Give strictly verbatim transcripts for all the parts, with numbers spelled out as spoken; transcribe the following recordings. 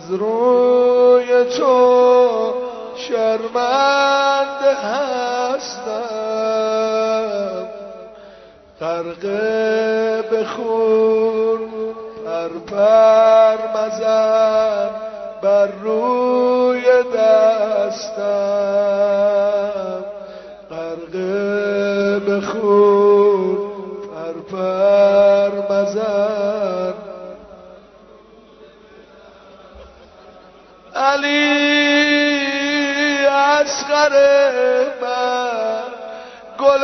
از روی تو شرمنده هستم، غرقه به خون پرپر مزن بر روی دستم، غرقه به خون پرپر مزن. علی اصغر من، گل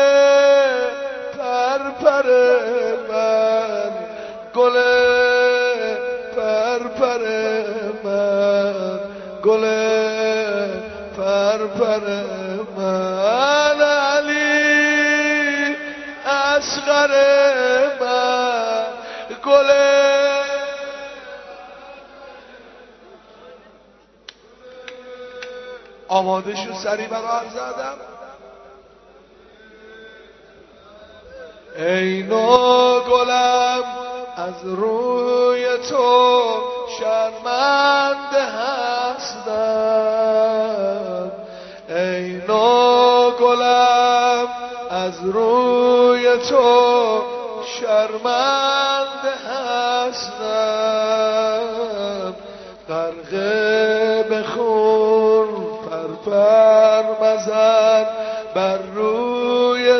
پرپر من، گل پرپر من، گل پرپر من. علی اصغر من، گل آماده شو سری برای زدم. ای نو گلم از روی تو شرمنده هستم، ای نو گلم از روی تو شرمنده هستم، غرقه به خون پرپر مزن بر روی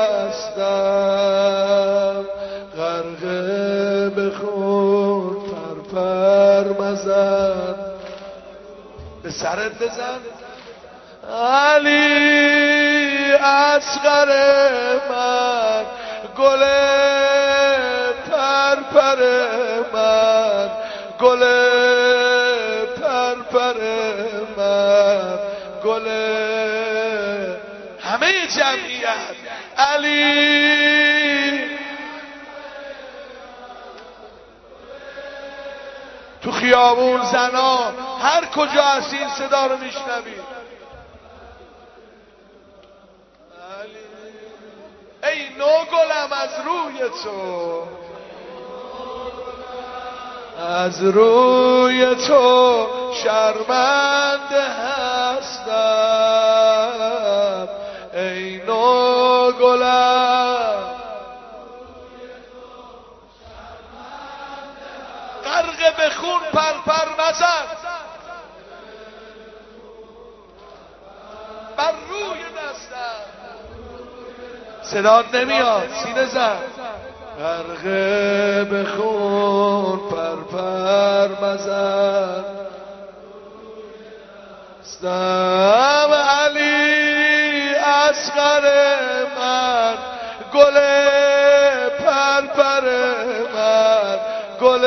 دستم، غرقه به خون پرپر مزن. به سرت بزن. علی اصغر من، گل پرپر من، گل پرپر من، گل همه جمعیت. علی تو خیابون زنا هر کجا هستی این صدا رو میشنوید. ای نو گلم از روی تو، از روی تو شرمنده هستم، ای نو گلم غرق به خون پرپر مزن بر روی دستم. صدات نمیاد، سینه زن. غرقه به خون پرپر مزن استم. علی اصغر من، گل پرپر من، گل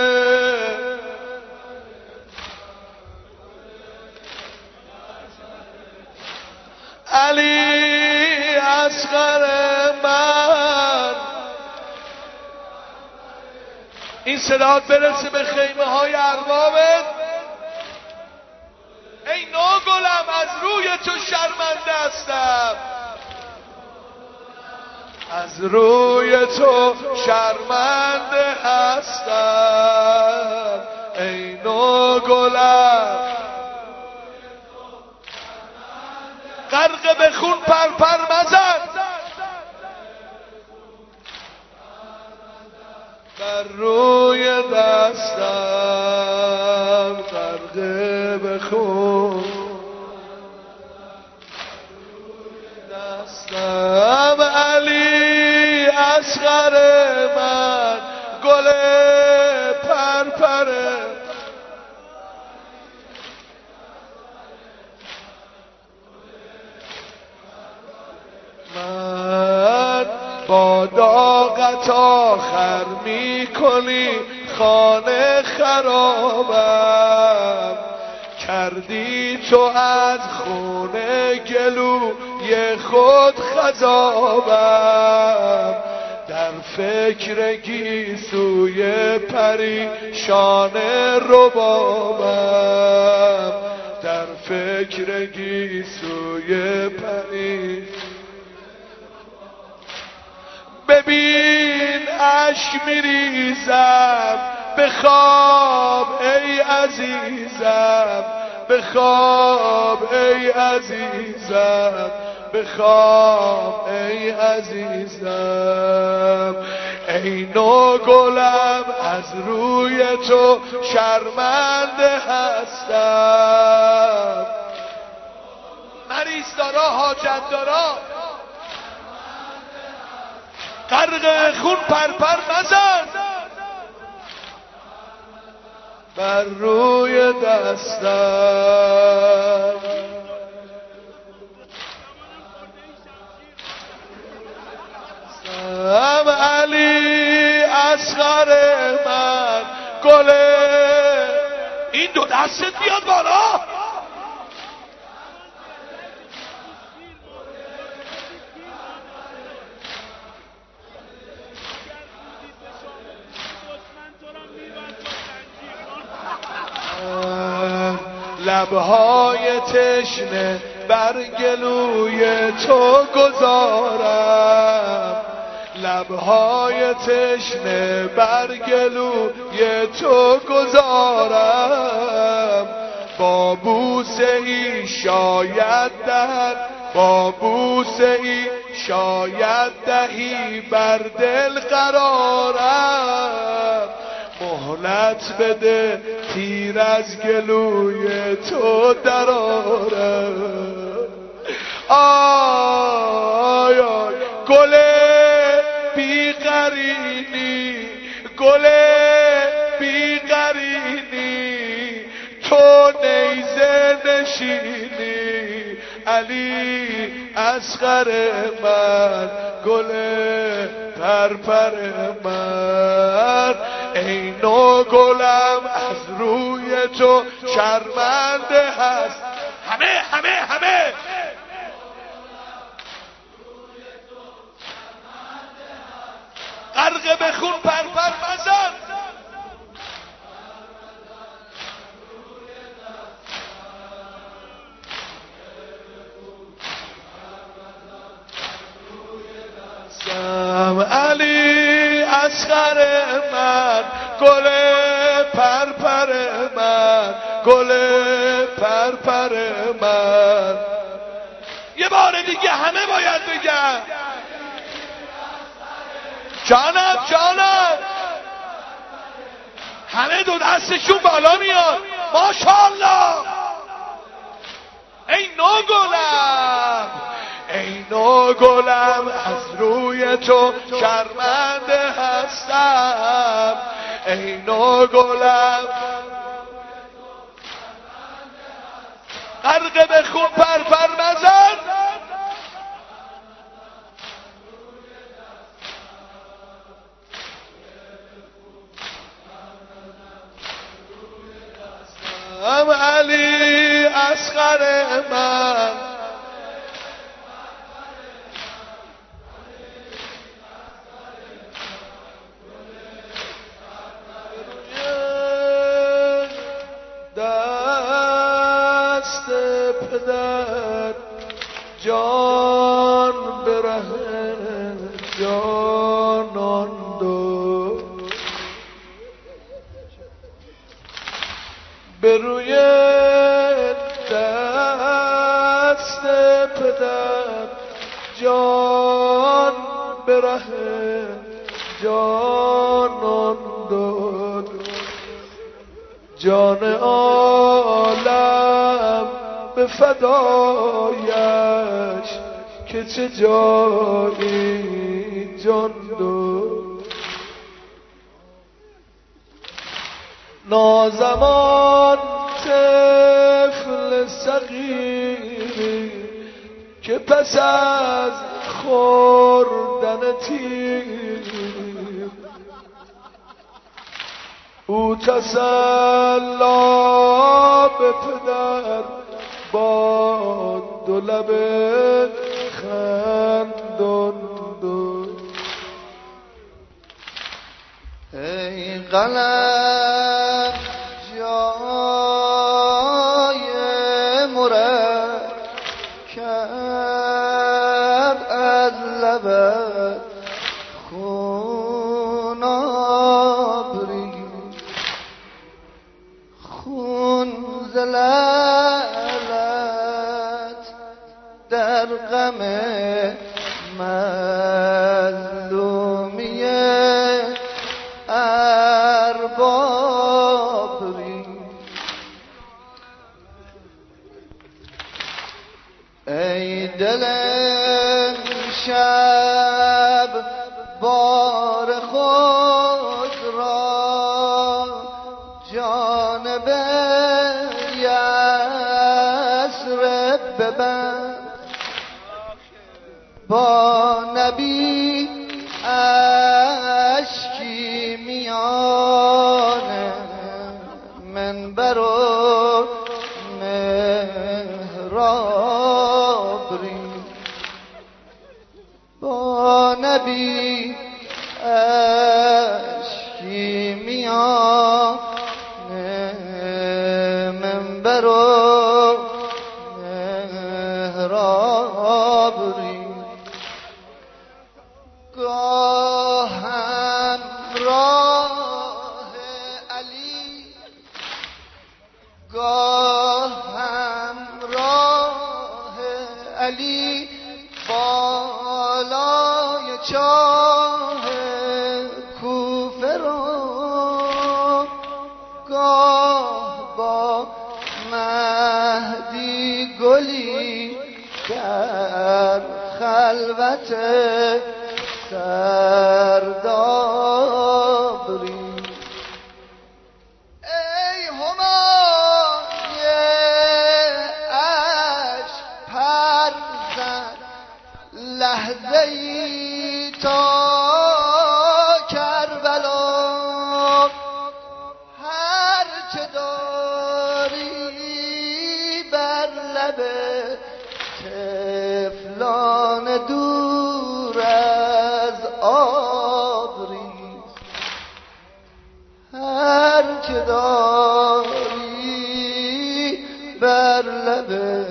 علی اصغر من. این صدات برسه به خیمه های اربابت. ای نو گلم از روی تو شرمنده هستم، از روی تو شرمنده هستم، ای نو گلم غرق به خون پرپر مزن بر روی دستم، غرق به خون دستم. علی اصغر من، گل پرپر من. با داغت آخر می کنی خانه خرابم، کردی تو از خونه گلوی خود خضابم، در فکر گیسوی پریشان ربابم، در فکر گیسوی پریشان. ببین اشک میریزم بخواب ای عزیزم، بخواب ای عزیزم، بخواب ای عزیزم. ای نو گلم از روی تو شرمنده هستم. مریض دارا حاجت دارا غرق خون پرپر مزن بر روی دستم. ام علی اصغر من گله. این دو دستت بیاد بالا. لبهای تشنه بر گلوی تو گذارم، لبهای تشنه بر گلوی تو گذارم. با بوسه ای شاید دهد، با بوسه ای شاید دهی بر دل قرارم. مهلت بده تیر از گلوی تو درآرم. آی آی گل بی‌قرینی، گل بی‌قرینی، تو نیزه نشینی. علی اصغر من گل پرپر من. ای نو گلم از روی تو شرمنده هست. همه همه همه غرق به خون پرپر مزن. سم علی اصغر من گل پرپر من، گل پرپر من. یه بار دیگه همه باید بگن جانم جانم. همه دو دستشون بالا میاد. ماشاءالله. ای نو گلم، ای نو گلم از روی تو شرمنده هستم. ای نو گلم غرق به خون پرپر مزن. ام علی اصغر من دست پدر جان بره جانان دو به روی دست پدر جان بره جانان داد. جان عالم به فدایش که چه جایی جان داد. نازمان طفل صغیری که پس از خوردن تیر او تسلا به پدر با دو لب خندان داد. ای قلم جای مرکب از لبت خون آبری دل شب بار خود را جانب یثرب ببند با نبی اشکی میان منبر و محراب ریخت با نبی اشکی میان منبر و محراب ریخت گاه همراه علی گاه همراه علی بالای چاه کوفه رو گاه با مهدی گلی در خلوت سرداب ریخت ای همایه عشق پر زد لحظه ای تا کربلا هر چه داری بر لب طفلان دور از آب ریخت هر چه داری بر لب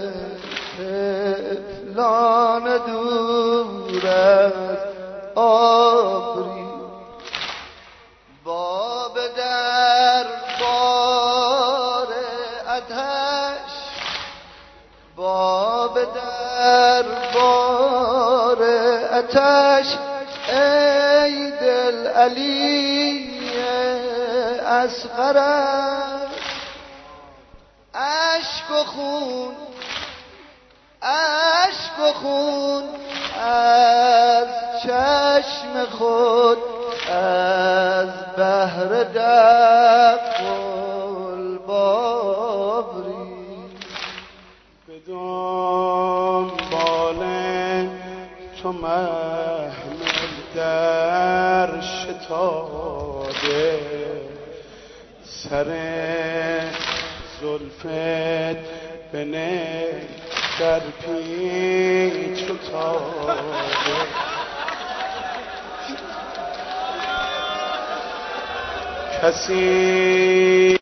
طفلان دور از آب ریخت باب در بار آتش باب در بار آتش ای دل علی اصغر اشک و خون اشک و خون از چشم خود از بحر دق الباب ریخت به دنبال تو محمل در شتابه سر زلفت بنه در پیچ و تابه کسی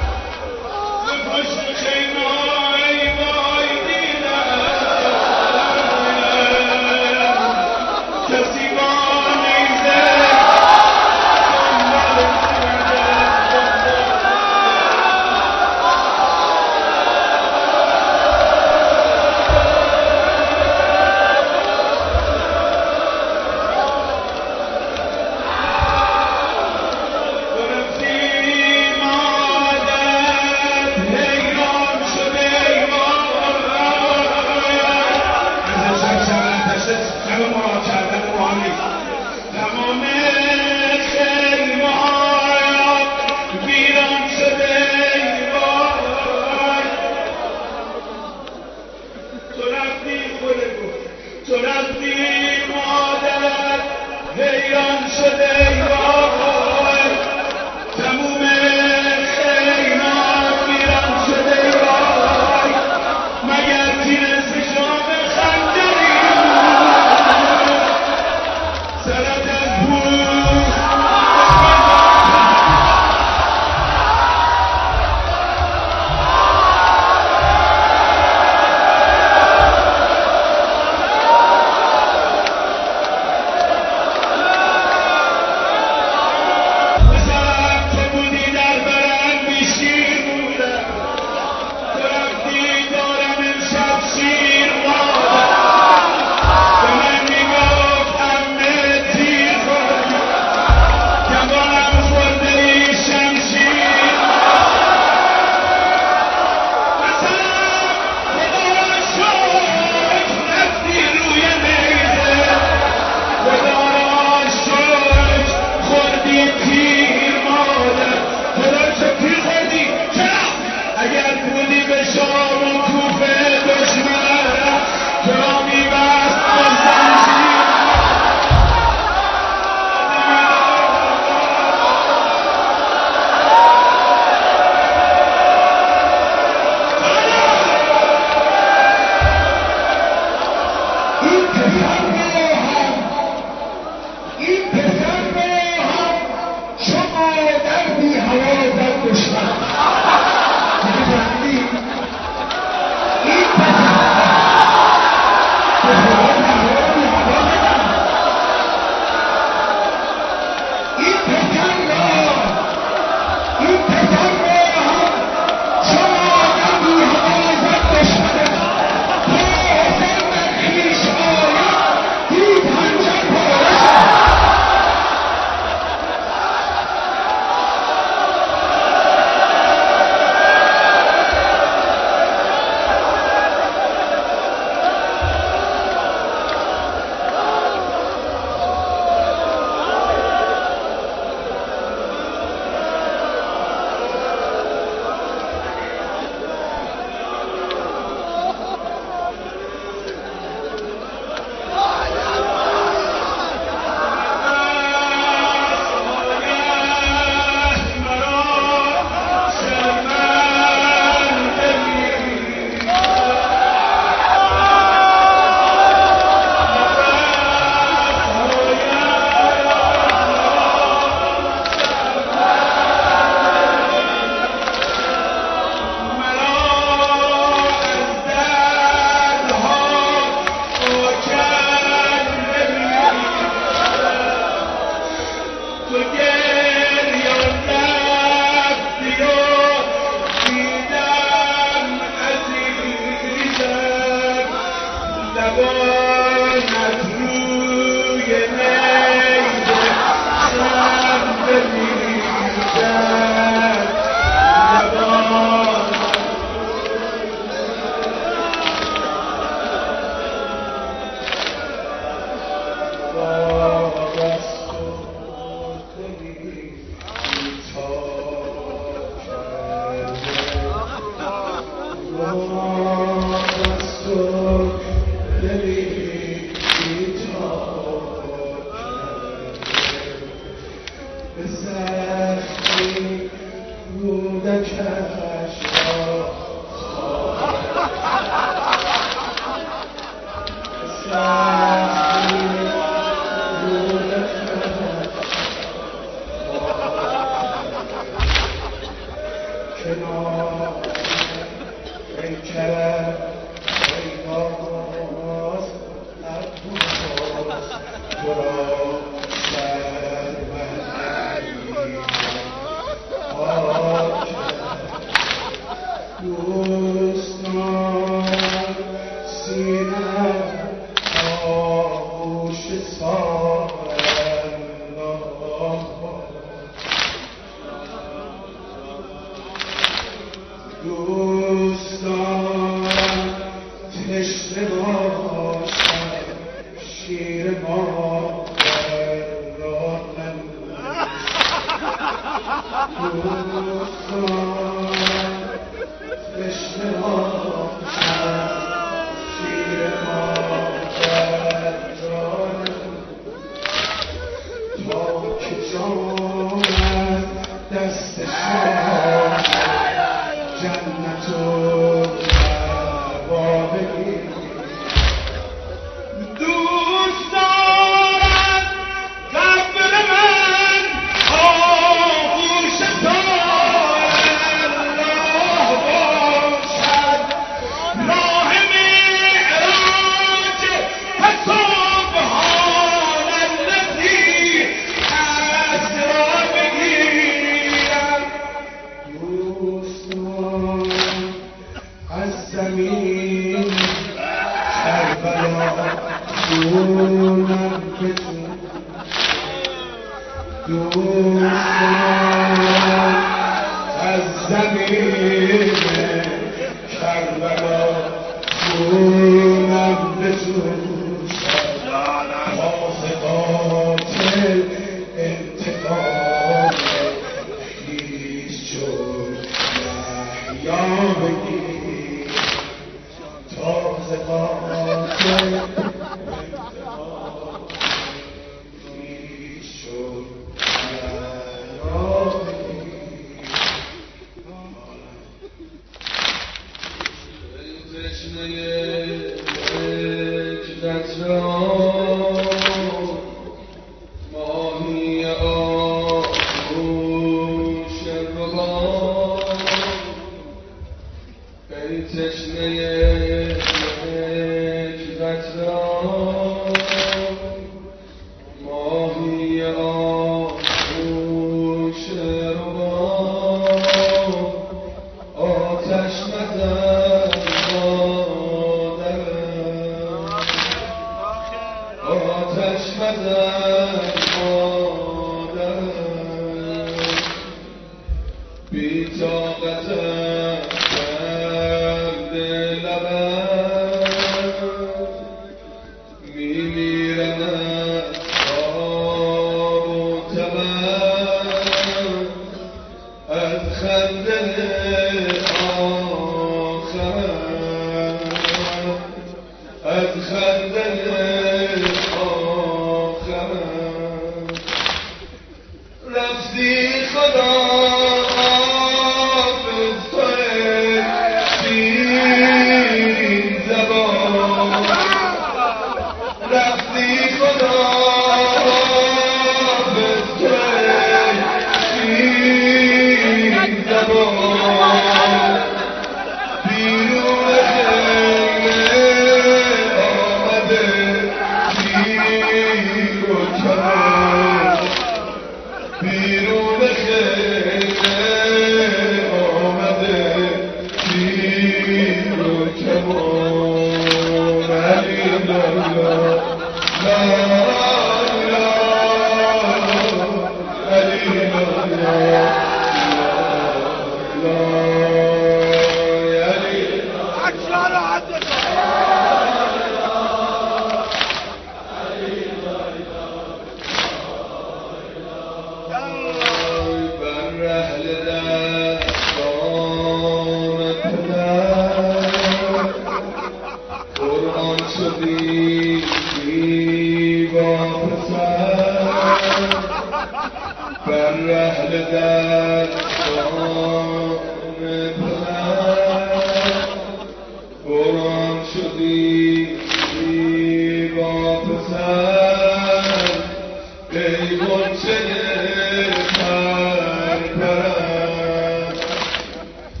Yeah.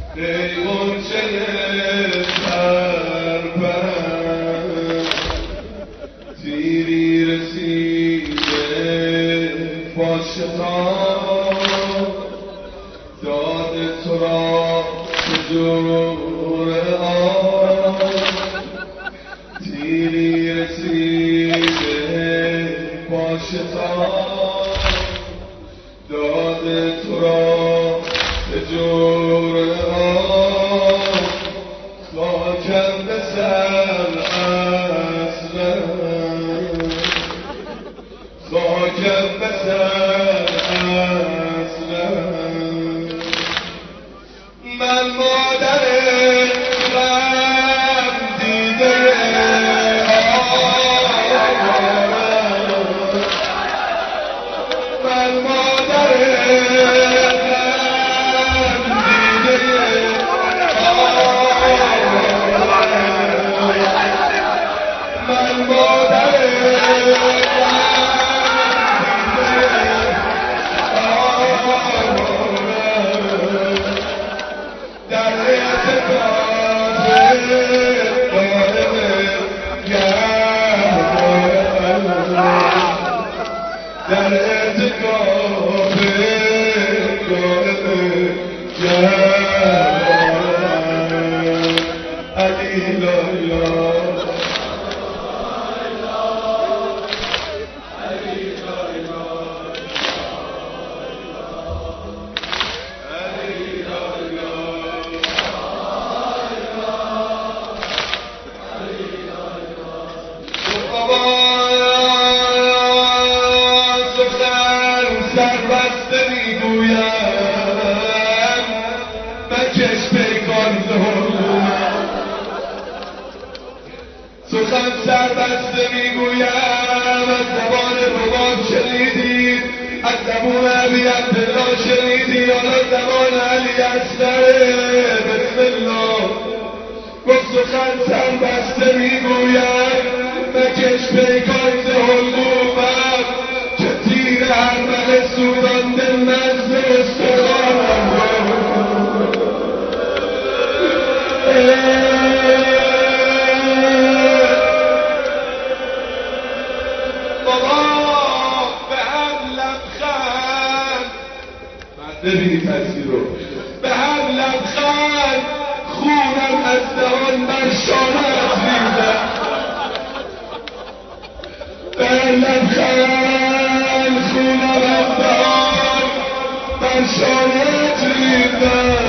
غنچه سربرم تیری رسیده فاشقان داد تو را به جور آن تیری رسیده فاشقان داد تو را به جور آن خاکم به سر اصلم خاکم به سر اصلم من مادر غم دیده آمارم من مادر در ارتکاب علی لالا سربسته میگویم مکش پیکان ظلمم سخن سربسته میگویم از زبان رباب شنیدید از زبون علی عبدالله شنیدی حالا زبان علی اصغر بسم الله گفت سخن سربسته میگویم مکش پیکان ظلمم که تیر هرمل سودان دل نزد استخوانم بابا به هم لبخند ببینی تصویر رو به هم لبخند خونم از دهان بر شانه‌ات ریزد به هم لبخند خونم از دهان بر شانه‌ات ریزد